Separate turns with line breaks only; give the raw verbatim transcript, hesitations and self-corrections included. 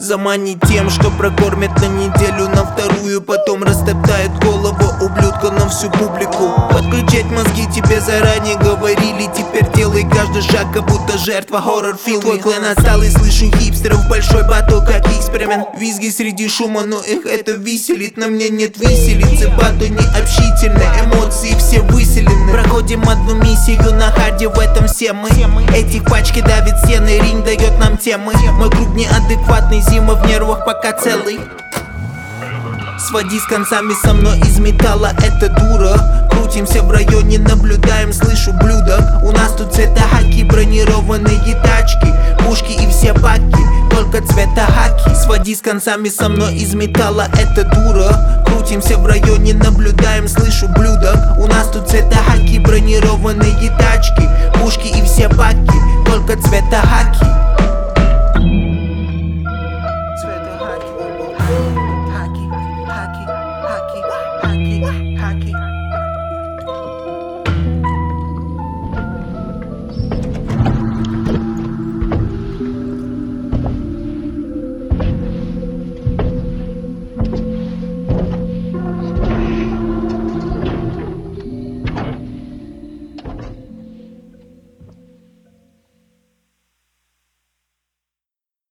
Заманить тем, что прокормят на неделю, на вторую потом растоптает голову ублюдка на всю публику. Подключать мозги тебе заранее говорили, теперь делай каждый шаг, как будто жертва хоррор-фильма. Твой клан отсталый, слышу хипстеров, большой батл как эксперимент. Визги среди шума, но их это веселит, на мне нет виселицы. Батл не общительный, эмоции все выселены. Проходим одну миссию на харде, в этом все мы. Эти пачки давит стены, ринг дает нам темы. Мой круг неадекватный, зима в нервах пока целый. Своди с концами со мной из металла, это дура. Крутимся в районе, наблюдаем, слышу блюдок. У нас тут цвета хаки, бронированные тачки, пушки и все баки, только цвета хаки. Своди с концами со мной из металла, это дура. Крутимся в районе, наблюдаем, слышу блюдок. У нас тут цвета хаки, бронированные тачки, пушки и все баки, только цвета хаки.